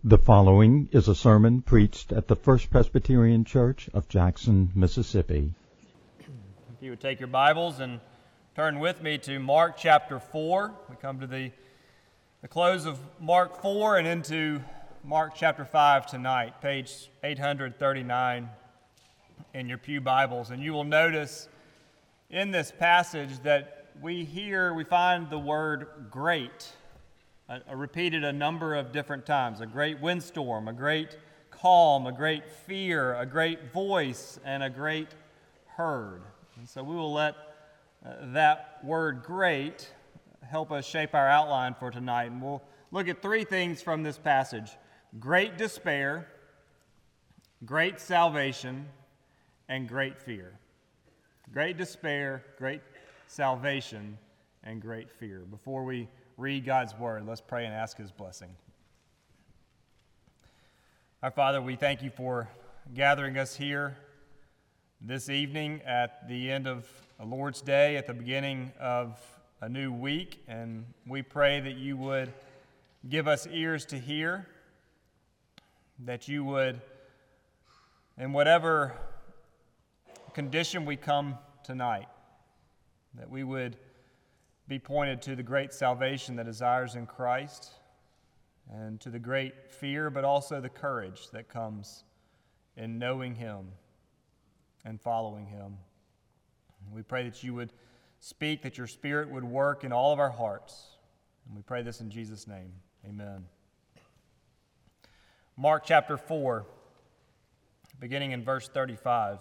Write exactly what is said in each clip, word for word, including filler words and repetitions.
The following is a sermon preached at the First Presbyterian Church of Jackson, Mississippi. If you would take your Bibles and turn with me to Mark chapter four. We come to the, the close of Mark four and into Mark chapter five tonight, page eight thirty-nine in your pew Bibles. And you will notice in this passage that we hear, we find the word great uh, repeated a number of different times. A great windstorm, a great calm, a great fear, a great voice, and a great herd. And so we will let uh, that word great help us shape our outline for tonight. And we'll look at three things from this passage: great despair, great salvation, and great fear. Great despair, great salvation, and great fear. Before we read God's word, let's pray and ask His blessing. Our Father, we thank You for gathering us here this evening at the end of a Lord's Day, at the beginning of a new week, and we pray that You would give us ears to hear, that You would, in whatever condition we come tonight, that we would be pointed to the great salvation that is ours in Christ, and to the great fear, but also the courage that comes in knowing Him and following Him. We pray that You would speak, that Your Spirit would work in all of our hearts. And we pray this in Jesus' name. Amen. Mark chapter four, beginning in verse thirty-five.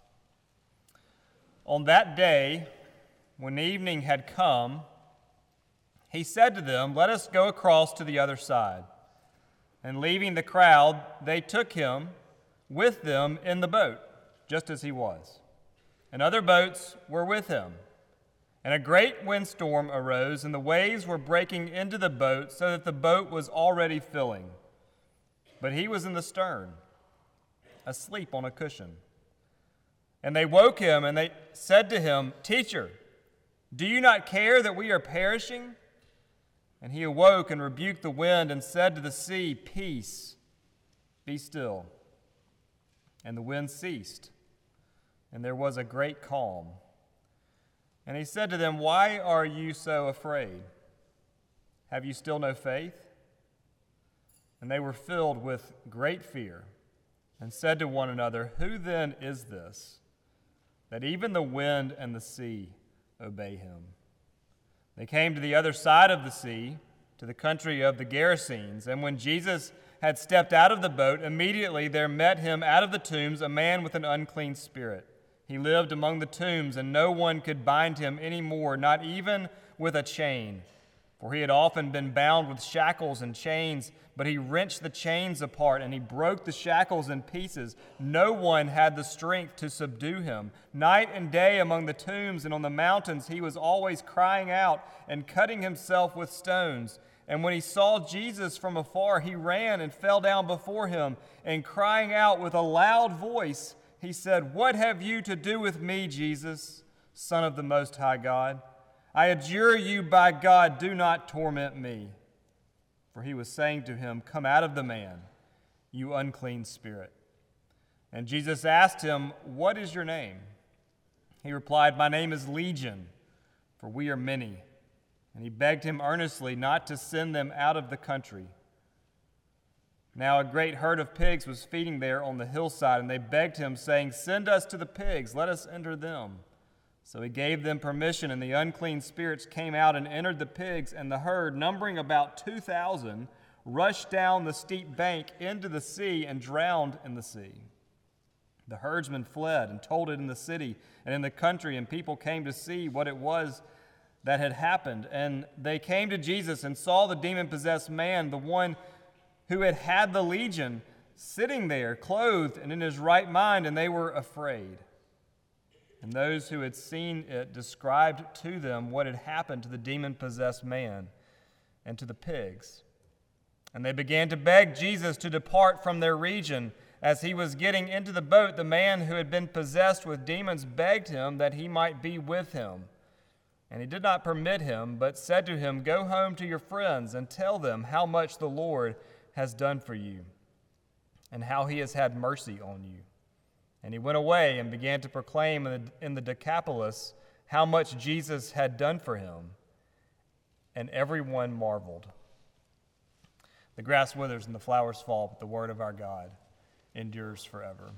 On that day, when evening had come, He said to them, "Let us go across to the other side." And leaving the crowd, they took Him with them in the boat, just as He was. And other boats were with Him. And a great windstorm arose, and the waves were breaking into the boat, so that the boat was already filling. But He was in the stern, asleep on a cushion. And they woke Him, and they said to Him, "Teacher, do You not care that we are perishing?" And He awoke and rebuked the wind and said to the sea, "Peace, be still." And the wind ceased, and there was a great calm. And He said to them, "Why are you so afraid? Have you still no faith?" And they were filled with great fear and said to one another, "Who then is this, that even the wind and the sea obey Him?" They came to the other side of the sea, to the country of the Gerasenes. And when Jesus had stepped out of the boat, immediately there met Him out of the tombs a man with an unclean spirit. He lived among the tombs, and no one could bind him any more, not even with a chain. For he had often been bound with shackles and chains, but He wrenched the chains apart, and He broke the shackles in pieces. No one had the strength to subdue Him. Night and day among the tombs and on the mountains He was always crying out and cutting Himself with stones. And when He saw Jesus from afar, He ran and fell down before Him, and crying out with a loud voice, He said, "What have You to do with me, Jesus, Son of the Most High God? I adjure You by God, do not torment me." For He was saying to him, "Come out of the man, you unclean spirit." And Jesus asked him, "What is your name?" He replied, "My name is Legion, for we are many." And He begged him earnestly not to send them out of the country. Now a great herd of pigs was feeding there on the hillside, and they begged Him, saying, "Send us to the pigs, let us enter them." So He gave them permission, and the unclean spirits came out and entered the pigs, and the herd, numbering about two thousand, rushed down the steep bank into the sea and drowned in the sea. The herdsmen fled and told it in the city and in the country, and people came to see what it was that had happened. And they came to Jesus and saw the demon-possessed man, the one who had had the legion, sitting there, clothed and in his right mind, and they were afraid. And those who had seen it described to them what had happened to the demon-possessed man and to the pigs. And they began to beg Jesus to depart from their region. As He was getting into the boat, the man who had been possessed with demons begged Him that He might be with him. And He did not permit him, but said to him, "Go home to your friends and tell them how much the Lord has done for you, and how he has had mercy on you." And he went away and began to proclaim in the, in the Decapolis how much Jesus had done for him, and everyone marveled. The grass withers and the flowers fall, but the word of our God endures forever.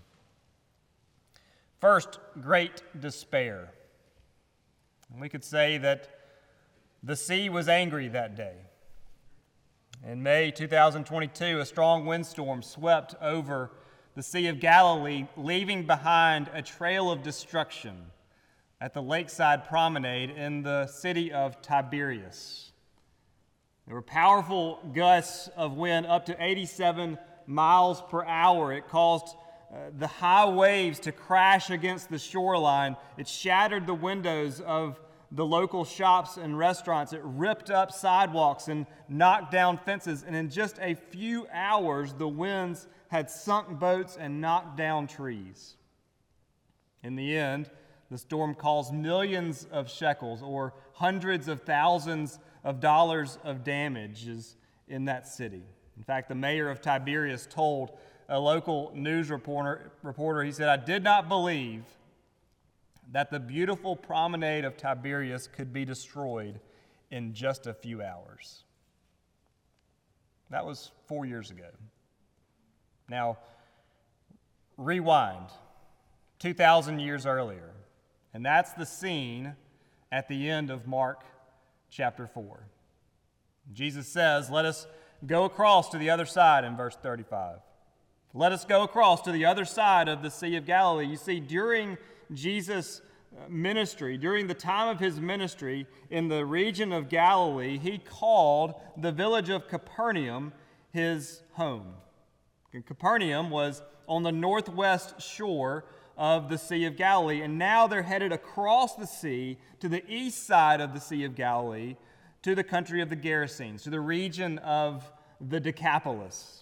First, great despair. And we could say that the sea was angry that day. In May two thousand twenty-two, a strong windstorm swept over the Sea of Galilee, leaving behind a trail of destruction at the lakeside promenade in the city of Tiberias. There were powerful gusts of wind up to eighty-seven miles per hour. It caused uh, the high waves to crash against the shoreline. It shattered the windows of the local shops and restaurants. It ripped up sidewalks and knocked down fences. And in just a few hours, the winds had sunk boats and knocked down trees. In the end, the storm caused millions of shekels, or hundreds of thousands of dollars of damages in that city. In fact, the mayor of Tiberias told a local news reporter, reporter, he said, "I did not believe that the beautiful promenade of Tiberias could be destroyed in just a few hours." That was four years ago. Now, rewind two thousand years earlier, and that's the scene at the end of Mark chapter four. Jesus says, "Let us go across to the other side," in verse thirty-five. Let us go across to the other side of the Sea of Galilee. You see, during Jesus' ministry, during the time of his ministry in the region of Galilee, he called the village of Capernaum his home. And Capernaum was on the northwest shore of the Sea of Galilee, and now they're headed across the sea to the east side of the Sea of Galilee, to the country of the Gerasenes, to the region of the Decapolis.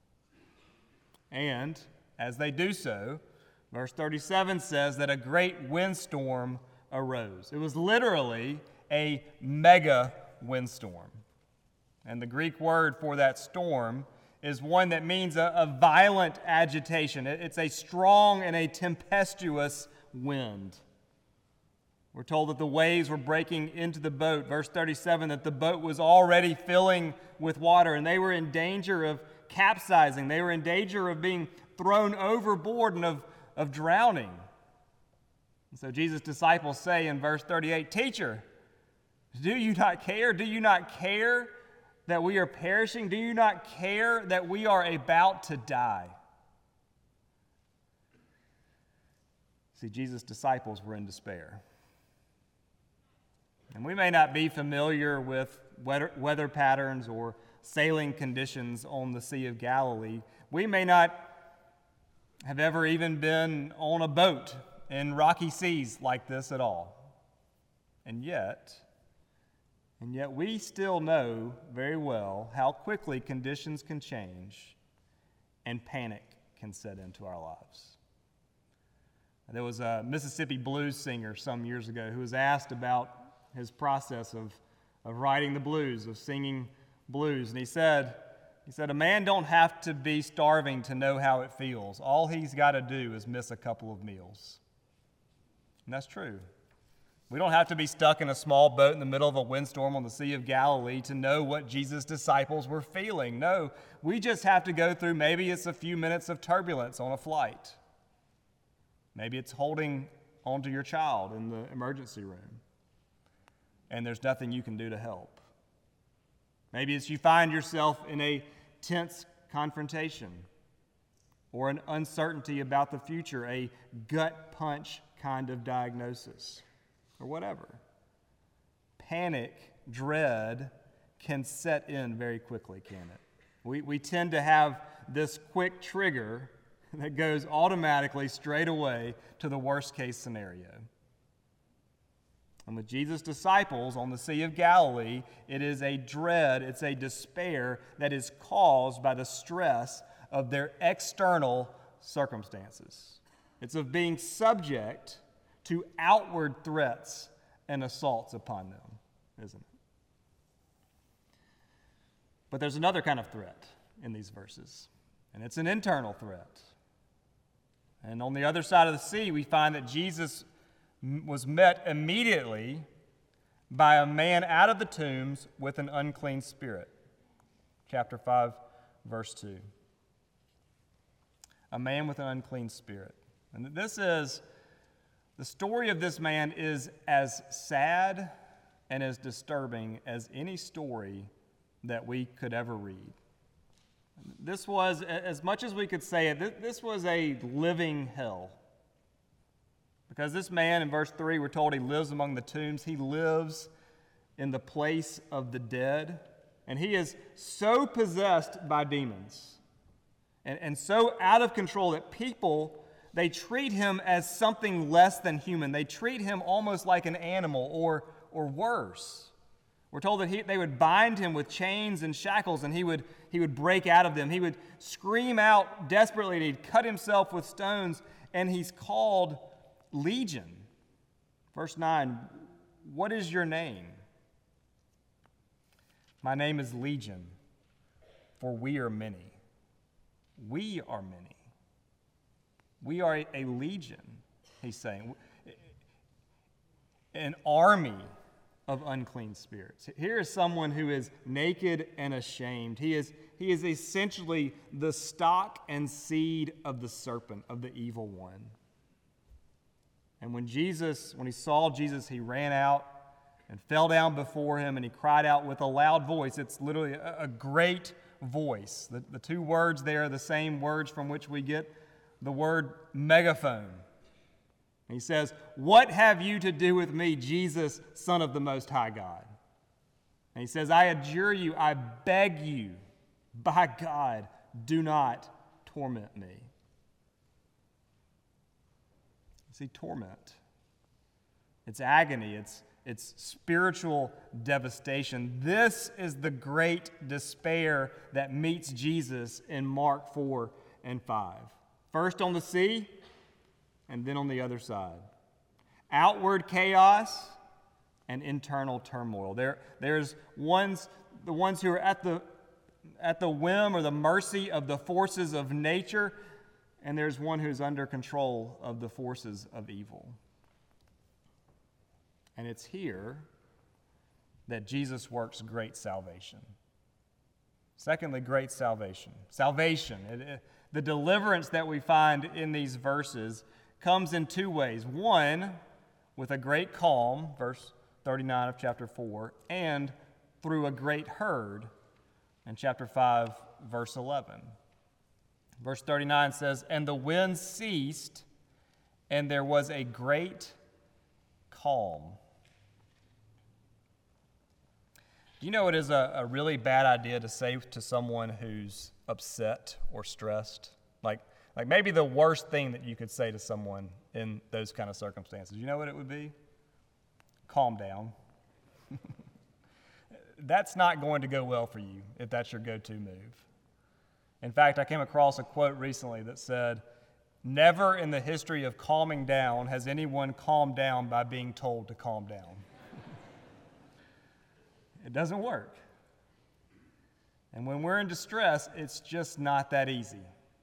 And as they do so, verse thirty-seven says that a great windstorm arose. It was literally a mega windstorm. And the Greek word for that storm is one that means a, a violent agitation. It, it's a strong and a tempestuous wind. We're told that the waves were breaking into the boat. Verse thirty-seven, that the boat was already filling with water, and they were in danger of capsizing. They were in danger of being thrown overboard and of, of drowning. And so Jesus' disciples say in verse thirty-eight, "Teacher, do you not care? Do you not care that we are perishing? Do you not care that we are about to die?" See, Jesus' disciples were in despair. And we may not be familiar with weather, weather patterns or sailing conditions on the Sea of Galilee. We may not have ever even been on a boat in rocky seas like this at all. And yet, and yet we still know very well how quickly conditions can change and panic can set into our lives. There was a Mississippi blues singer some years ago who was asked about his process of, of writing the blues, of singing blues. And he said, he said, "A man don't have to be starving to know how it feels. All he's got to do is miss a couple of meals." And that's true. We don't have to be stuck in a small boat in the middle of a windstorm on the Sea of Galilee to know what Jesus' disciples were feeling. No, we just have to go through, maybe it's a few minutes of turbulence on a flight. Maybe it's holding onto your child in the emergency room, and there's nothing you can do to help. Maybe it's you find yourself in a tense confrontation or an uncertainty about the future, a gut punch kind of diagnosis, or whatever. Panic, dread can set in very quickly, can it? We, we tend to have this quick trigger that goes automatically straight away to the worst case scenario. And with Jesus' disciples on the Sea of Galilee, it is a dread, it's a despair that is caused by the stress of their external circumstances. It's of being subject to outward threats and assaults upon them, isn't it? But there's another kind of threat. in these verses, and it's an internal threat. And on the other side of the sea, we find that Jesus was met immediately by a man out of the tombs with an unclean spirit. Chapter five, verse two. A man with an unclean spirit. And this is, the story of this man is as sad and as disturbing as any story that we could ever read. This was, as much as we could say it, this was a living hell. Because this man, in verse three, we're told he lives among the tombs. He lives in the place of the dead. And he is so possessed by demons and, and so out of control that people, they treat him as something less than human. They treat him almost like an animal or, or worse. We're told that he, they would bind him with chains and shackles, and he would, he would break out of them. He would scream out desperately, and he'd cut himself with stones, and he's called Legion. Verse nine, what is your name? My name is Legion, for we are many. We are many. We are a, a legion, he's saying. An army of unclean spirits. Here is someone who is naked and ashamed. He is, he is essentially the stock and seed of the serpent, of the evil one. And when Jesus, when he saw Jesus, he ran out and fell down before him, and he cried out with a loud voice. It's literally a, a great voice. The, the two words there are the same words from which we get the word megaphone. He says, what have you to do with me, Jesus, Son of the Most High God? And he says, I adjure you, I beg you, by God, do not torment me. See, torment. It's agony. It's, it's spiritual devastation. This is the great despair that meets Jesus in Mark four and five. First on the sea, and then on the other side. Outward chaos and internal turmoil. There, there's ones, the ones who are at the, at the whim or the mercy of the forces of nature, and there's one who's under control of the forces of evil. And it's here that Jesus works great salvation. Secondly, great salvation. Salvation, it, it, the deliverance that we find in these verses comes in two ways. One, with a great calm, verse thirty-nine of chapter four, and through a great herd in chapter five, verse eleven. Verse thirty-nine says, and the wind ceased, and there was a great calm. Do you know it is a, a really bad idea to say to someone who's upset or stressed? Like, like maybe the worst thing that you could say to someone in those kind of circumstances. You know what it would be? Calm down. That's not going to go well for you if that's your go-to move. In fact, I came across a quote recently that said, never in the history of calming down has anyone calmed down by being told to calm down. It doesn't work. And when we're in distress, it's just not that easy.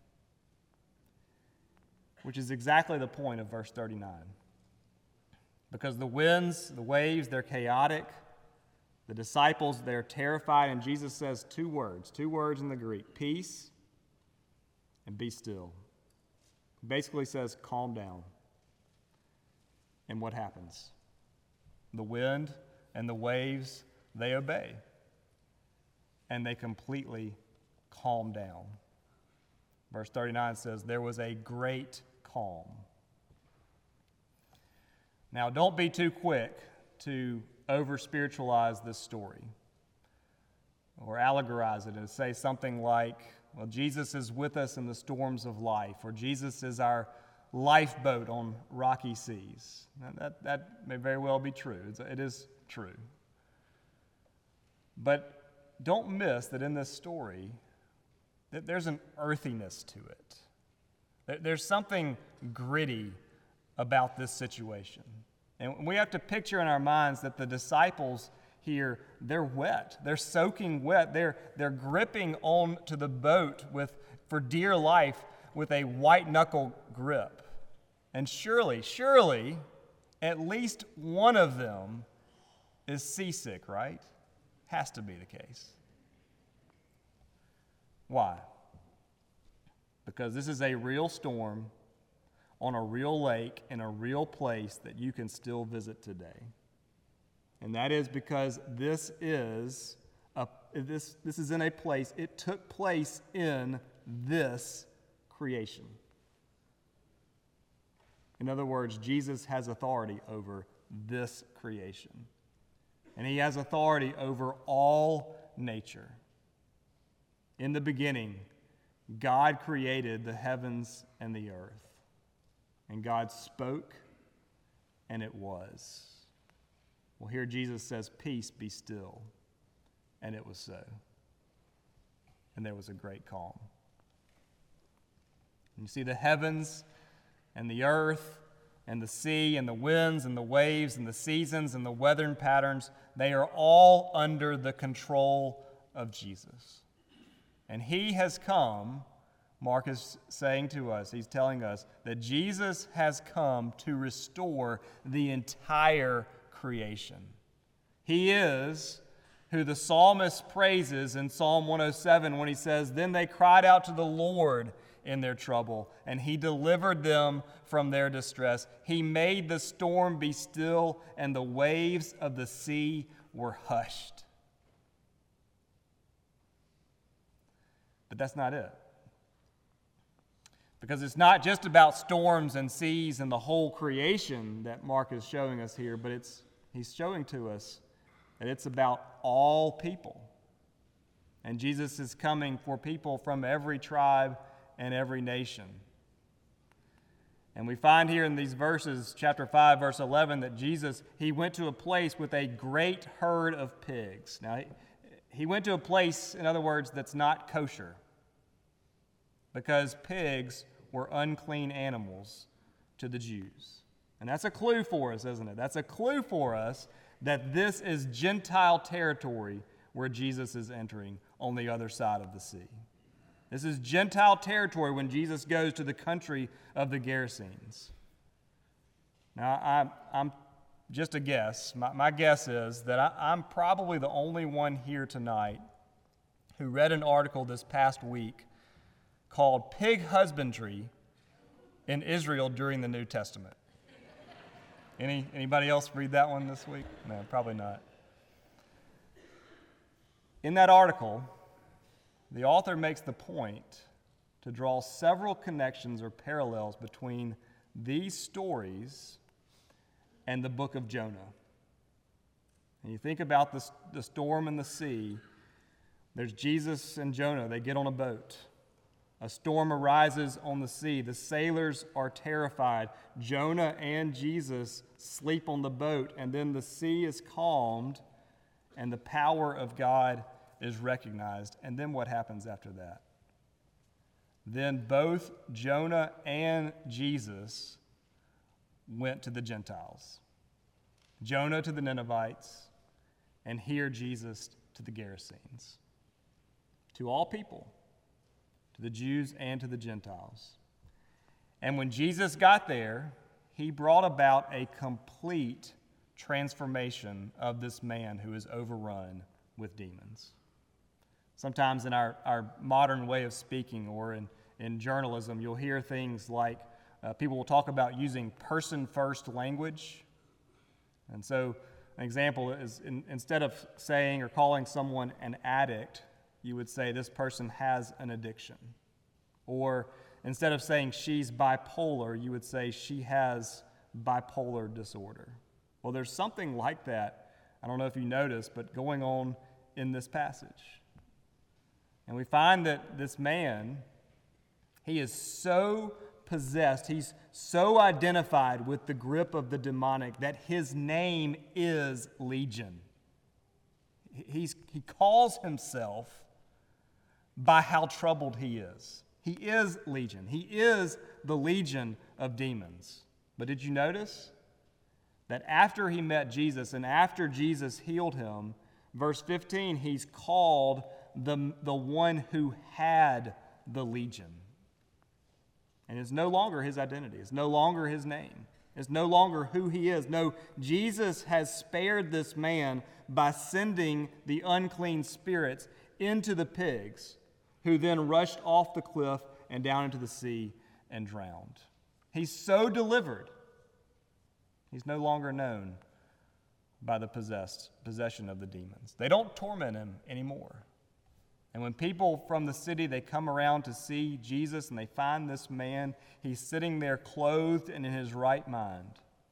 Which is exactly the point of verse thirty-nine. Because the winds, the waves, they're chaotic. The disciples, they're terrified. And Jesus says two words, two words in the Greek, peace and be still. Basically says, calm down. And what happens? The wind and the waves, they obey. And they completely calm down. Verse thirty-nine says, there was a great calm. Now, don't be too quick to over-spiritualize this story or allegorize it and say something like, well, Jesus is with us in the storms of life, or Jesus is our lifeboat on rocky seas. Now, that, that may very well be true. It's, it is true. But don't miss that in this story, that there's an earthiness to it. There's something gritty about this situation. And we have to picture in our minds that the disciples here, they're wet. They're soaking wet. They're, they're gripping on to the boat with, for dear life with a white-knuckle grip. And surely, surely, at least one of them is seasick, right? Has to be the case. Why? Because this is a real storm on a real lake in a real place that you can still visit today. And that is because this is a, this, this is in a place, it took place in this creation. In other words, Jesus has authority over this creation. And he has authority over all nature. In the beginning, God created the heavens and the earth. And God spoke, and it was. Well, here Jesus says, "Peace, be still." And it was so. And there was a great calm. And you see the heavens and the earth and the sea and the winds and the waves and the seasons and the weather patterns, they are all under the control of Jesus. And he has come, Mark is saying to us, he's telling us that Jesus has come to restore the entire creation. He is who the psalmist praises in Psalm one oh seven when he says, "Then they cried out to the Lord in their trouble, and he delivered them from their distress. He made the storm be still, and the waves of the sea were hushed." But that's not it. Because it's not just about storms and seas and the whole creation that Mark is showing us here, but it's he's showing to us that it's about all people. And Jesus is coming for people from every tribe and every nation. And we find here in these verses, chapter five, verse eleven, that Jesus, he went to a place with a great herd of pigs. Now, he, he went to a place, in other words, that's not kosher, because pigs were unclean animals to the Jews. And that's a clue for us, isn't it? That's a clue for us that this is Gentile territory where Jesus is entering on the other side of the sea. This is Gentile territory when Jesus goes to the country of the Gerasenes. Now, I'm, I'm just a guess. My, my guess is that I, I'm probably the only one here tonight who read an article this past week called "Pig Husbandry in Israel During the New Testament." Any anybody else read that one this week? No, probably not. In that article, the author makes the point to draw several connections or parallels between these stories and the book of Jonah. And you think about the, the storm in the sea, there's Jesus and Jonah. They get on a boat. A storm arises on the sea. The sailors are terrified. Jonah and Jesus sleep on the boat, and then the sea is calmed, and the power of God is recognized. And then what happens after that? Then both Jonah and Jesus went to the Gentiles. Jonah to the Ninevites, and here Jesus to the Gerasenes. To all people, to the Jews and to the Gentiles. And when Jesus got there, he brought about a complete transformation of this man who is overrun with demons. Sometimes in our, our modern way of speaking or in, in journalism, you'll hear things like uh, people will talk about using person-first language. And so an example is in, instead of saying or calling someone an addict, you would say this person has an addiction. Or instead of saying she's bipolar, you would say she has bipolar disorder. Well, there's something like that, I don't know if you noticed, but going on in this passage. And we find that this man, he is so possessed, he's so identified with the grip of the demonic that his name is Legion. He's, he calls himself by how troubled he is. He is Legion. He is the legion of demons. But did you notice that after he met Jesus and after Jesus healed him, verse fifteen, he's called the, the one who had the legion. And it's no longer his identity. It's no longer his name. It's no longer who he is. No, Jesus has spared this man by sending the unclean spirits into the pigs, who then rushed off the cliff and down into the sea and drowned. He's so delivered, he's no longer known by the possessed possession of the demons. They don't torment him anymore. And when people from the city, they come around to see Jesus and they find this man, he's sitting there clothed and in his right mind.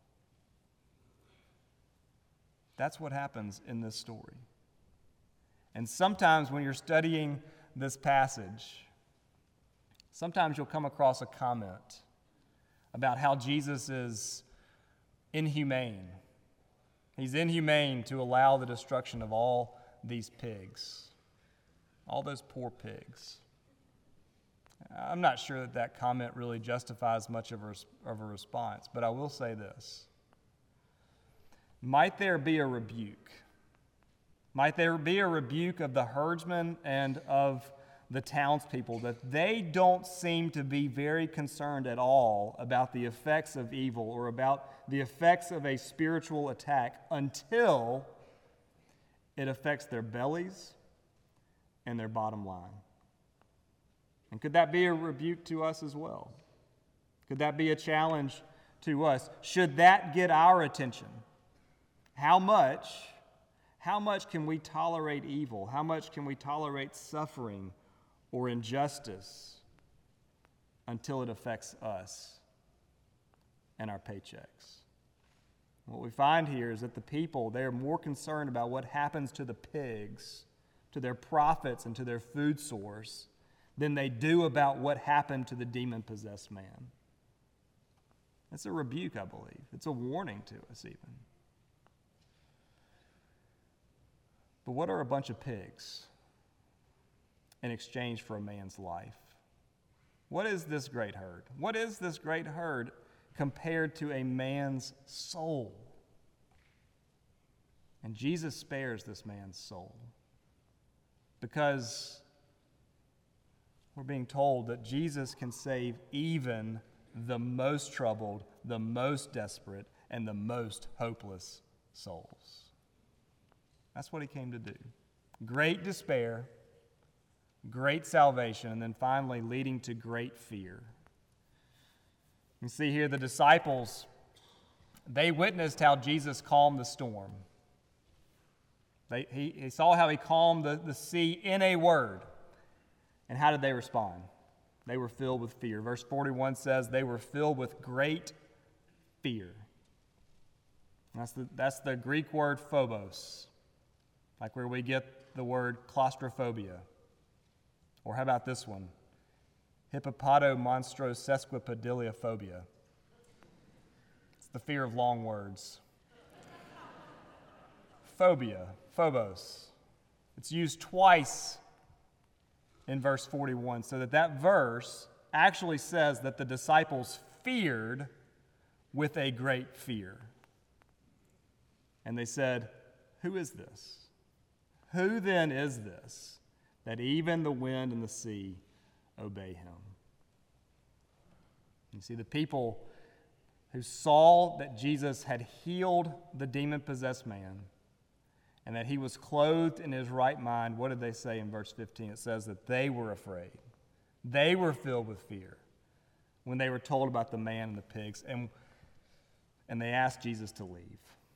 That's what happens in this story. And sometimes when you're studying this passage, sometimes you'll come across a comment about how Jesus is inhumane. He's inhumane to allow the destruction of all these pigs. All those poor pigs. I'm not sure that that comment really justifies much of a, of a response, but I will say this. Might there be a rebuke? Might there be a rebuke of the herdsmen and of the townspeople that they don't seem to be very concerned at all about the effects of evil or about the effects of a spiritual attack until it affects their bellies and their bottom line? And could that be a rebuke to us as well? Could that be a challenge to us? Should that get our attention? How much, how much can we tolerate evil? How much can we tolerate suffering or injustice until it affects us and our paychecks? What we find here is that the people, they're more concerned about what happens to the pigs, to their profits and to their food source, than they do about what happened to the demon-possessed man. That's a rebuke, I believe. It's a warning to us even. But what are a bunch of pigs in exchange for a man's life? What is this great herd? What is this great herd compared to a man's soul? And Jesus spares this man's soul, because we're being told that Jesus can save even the most troubled, the most desperate, and the most hopeless souls. That's what he came to do. Great despair, great salvation, and then finally leading to great fear. You see here the disciples, they witnessed how Jesus calmed the storm. They, he, he saw how he calmed the, the sea in a word. And how did they respond? They were filled with fear. Verse forty-one says they were filled with great fear. That's the, that's the Greek word phobos, like where we get the word claustrophobia. Or how about this one? Hippopotomonstrosesquipedaliophobia. It's the fear of long words. Phobia, phobos. It's used twice in verse forty-one, so that that verse actually says that the disciples feared with a great fear. And they said, "Who is this? Who then is this, that even the wind and the sea obey him?" You see, the people who saw that Jesus had healed the demon-possessed man and that he was clothed in his right mind, what did they say in verse fifteen? It says that they were afraid. They were filled with fear when they were told about the man and the pigs, and, and they asked Jesus to leave.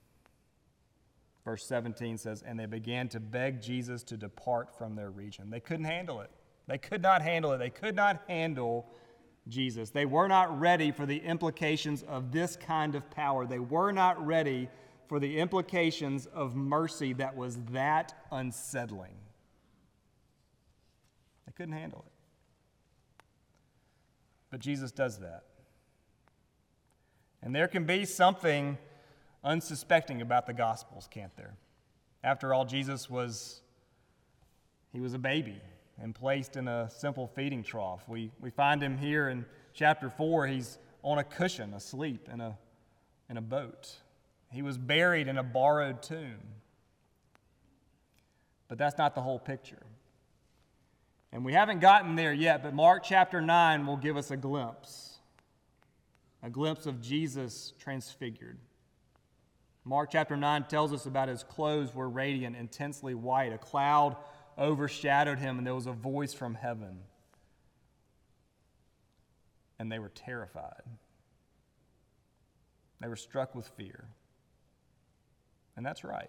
Verse seventeen says, and they began to beg Jesus to depart from their region. They couldn't handle it. They could not handle it. They could not handle Jesus. They were not ready for the implications of this kind of power. They were not ready for the implications of mercy that was that unsettling. They couldn't handle it. But Jesus does that. And there can be something unsuspecting about the Gospels, can't there? After all, Jesus was, he was a baby and placed in a simple feeding trough. We, we find him here in chapter four. He's on a cushion, asleep in a, in a boat. He was buried in a borrowed tomb. But that's not the whole picture. And we haven't gotten there yet, but Mark chapter nine will give us a glimpse. A glimpse of Jesus transfigured. Mark chapter nine tells us about his clothes were radiant, intensely white. A cloud overshadowed him, and there was a voice from heaven. And they were terrified. They were struck with fear. And that's right.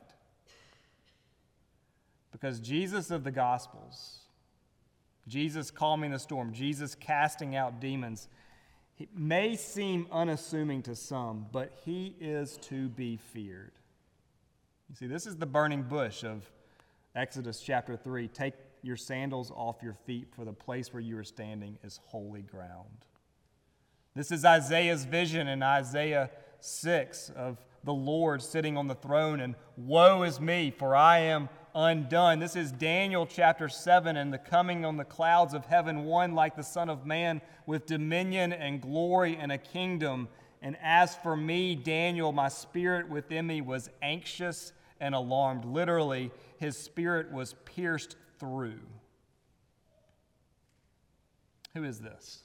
Because Jesus of the Gospels, Jesus calming the storm, Jesus casting out demons, he may seem unassuming to some, but he is to be feared. You see, this is the burning bush of Exodus chapter three. Take your sandals off your feet, for the place where you are standing is holy ground. This is Isaiah's vision in Isaiah six of the Lord sitting on the throne, and woe is me, for I am undone. This is Daniel chapter seven, and the coming on the clouds of heaven, one like the Son of Man, with dominion and glory and a kingdom. And as for me, Daniel, my spirit within me was anxious and alarmed. Literally, his spirit was pierced through. Who is this?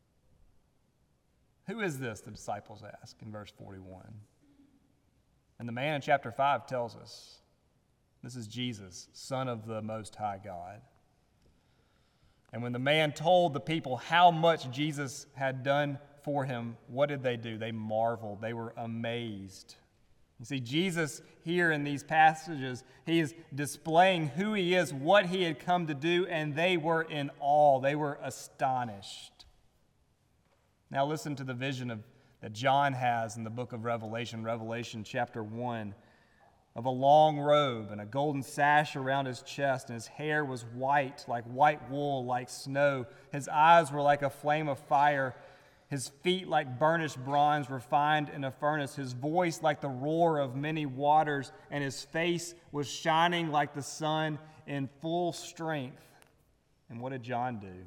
Who is this, the disciples ask in verse forty-one. And the man in chapter five tells us, this is Jesus, Son of the Most High God. And when the man told the people how much Jesus had done for him, what did they do? They marveled. They were amazed. You see, Jesus here in these passages, he is displaying who he is, what he had come to do, and they were in awe. They were astonished. Now listen to the vision of, that John has in the book of Revelation, Revelation chapter one, of a long robe and a golden sash around his chest, and his hair was white, like white wool, like snow. His eyes were like a flame of fire, his feet like burnished bronze refined in a furnace, his voice like the roar of many waters, and his face was shining like the sun in full strength. And what did John do?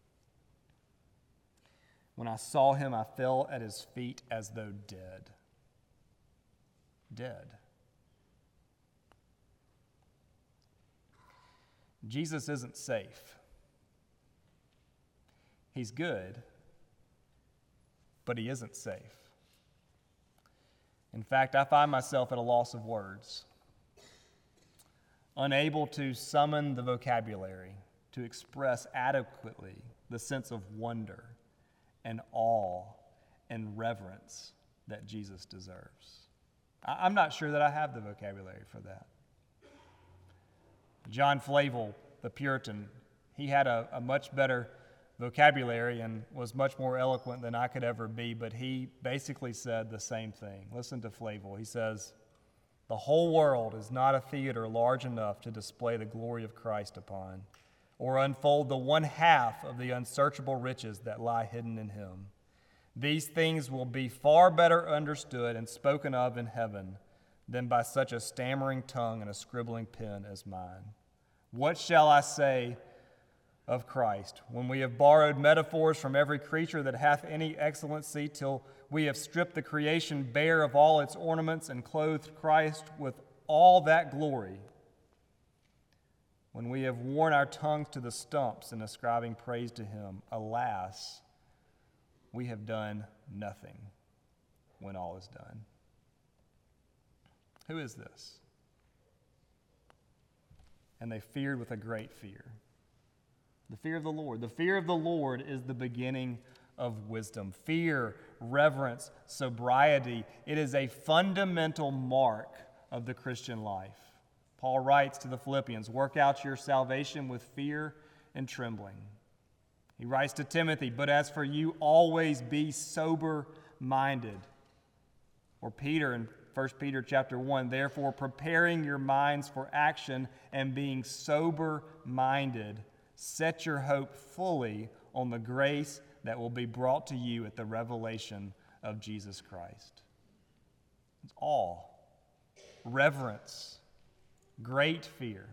When I saw him, I fell at his feet as though dead. Dead. Jesus isn't safe. He's good, but he isn't safe. In fact, I find myself at a loss of words, unable to summon the vocabulary to express adequately the sense of wonder and awe and reverence that Jesus deserves. I'm not sure that I have the vocabulary for that. John Flavel, the Puritan, he had a, a much better vocabulary and was much more eloquent than I could ever be, but he basically said the same thing. Listen to Flavel. He says, "The whole world is not a theater large enough to display the glory of Christ upon, or unfold the one half of the unsearchable riches that lie hidden in him. These things will be far better understood and spoken of in heaven than by such a stammering tongue and a scribbling pen as mine. What shall I say of Christ, when we have borrowed metaphors from every creature that hath any excellency, till we have stripped the creation bare of all its ornaments and clothed Christ with all that glory? When we have worn our tongues to the stumps in ascribing praise to him, alas, we have done nothing when all is done." Who is this? And they feared with a great fear. The fear of the Lord. The fear of the Lord is the beginning of wisdom. Fear, reverence, sobriety. It is a fundamental mark of the Christian life. Paul writes to the Philippians, "Work out your salvation with fear and trembling." He writes to Timothy, "But as for you, always be sober-minded." Or Peter in First Peter chapter one, "Therefore, preparing your minds for action and being sober-minded, set your hope fully on the grace that will be brought to you at the revelation of Jesus Christ." It's awe, reverence, great fear,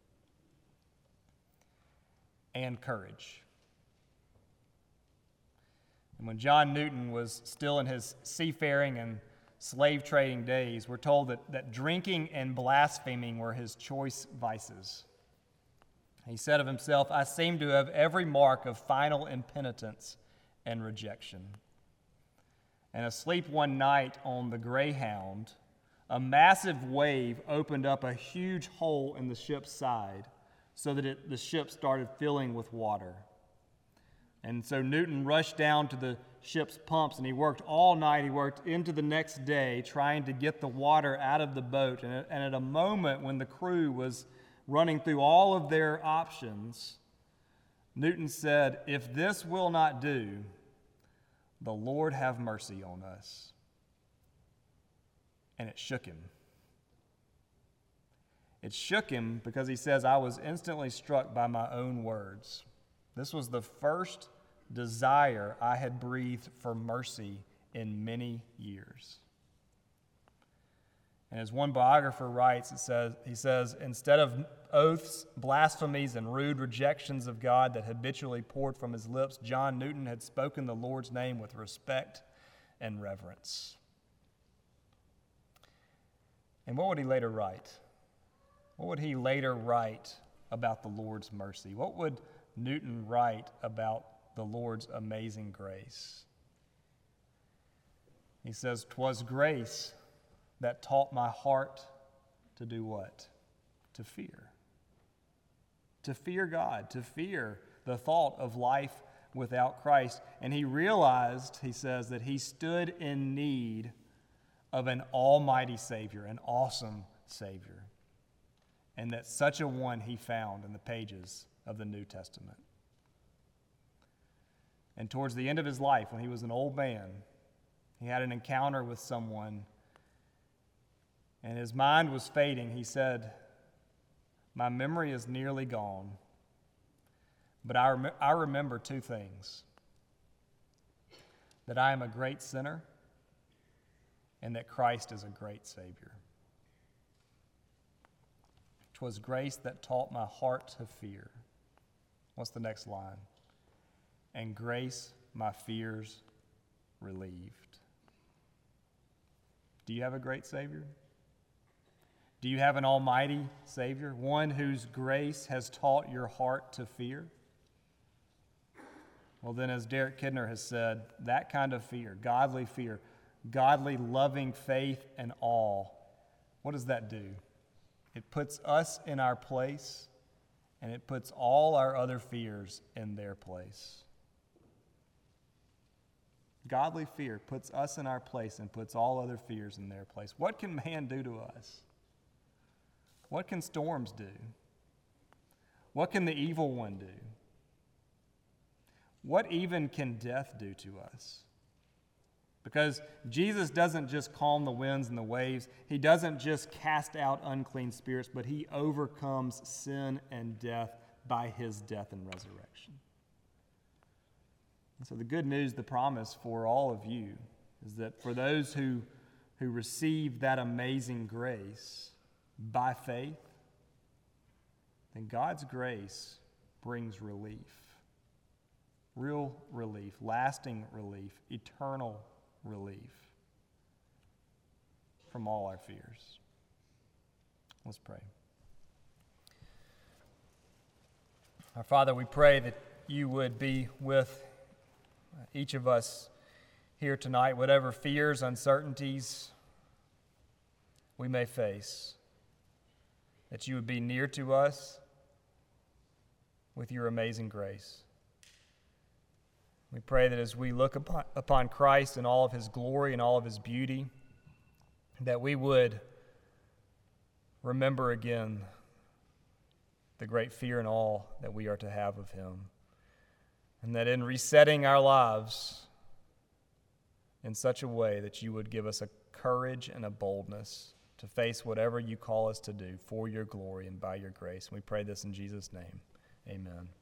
and courage. And when John Newton was still in his seafaring and slave trading days, we're told that, that drinking and blaspheming were his choice vices. He said of himself, "I seem to have every mark of final impenitence and rejection." And asleep one night on the Greyhound, a massive wave opened up a huge hole in the ship's side so that it, the ship started filling with water. And so Newton rushed down to the ship's pumps, and he worked all night. He worked into the next day trying to get the water out of the boat. And, and at a moment when the crew was running through all of their options, Newton said, "If this will not do, the Lord have mercy on us." And it shook him. It shook him because he says, "I was instantly struck by my own words." This was the first desire I had breathed for mercy in many years. And as one biographer writes, it says, he says, "Instead of oaths, blasphemies, and rude rejections of God that habitually poured from his lips, John Newton had spoken the Lord's name with respect and reverence." And what would he later write? What would he later write about the Lord's mercy? What would Newton write about the Lord's amazing grace? He says, "'Twas grace that taught my heart to do what? To fear. To fear God, to fear the thought of life without Christ." And he realized, he says, that he stood in need of an almighty Savior, an awesome Savior, and that such a one he found in the pages of the New Testament. And towards the end of his life, when he was an old man, he had an encounter with someone, and his mind was fading. He said, "My memory is nearly gone, but I, rem- I remember two things: that I am a great sinner, and that Christ is a great Savior. 'Twas grace that taught my heart to fear." What's the next line? "And grace my fears relieved." Do you have a great Savior? Do you have an almighty Savior, one whose grace has taught your heart to fear? Well, then, as Derek Kidner has said, that kind of fear, godly fear, godly loving faith and awe, what does that do? It puts us in our place, and it puts all our other fears in their place. Godly fear puts us in our place and puts all other fears in their place. What can man do to us? What can storms do? What can the evil one do? What even can death do to us? Because Jesus doesn't just calm the winds and the waves. He doesn't just cast out unclean spirits, but he overcomes sin and death by his death and resurrection. And so the good news, the promise for all of you, is that for those who, who receive that amazing grace by faith, then God's grace brings relief. Real relief, lasting relief, eternal relief from all our fears. Let's pray. Our Father, we pray that you would be with each of us here tonight, whatever fears, uncertainties we may face, that you would be near to us with your amazing grace. We pray that as we look upon, upon Christ and all of his glory and all of his beauty, that we would remember again the great fear and awe that we are to have of him. And that in resetting our lives in such a way that you would give us a courage and a boldness to face whatever you call us to do for your glory and by your grace. And we pray this in Jesus' name. Amen.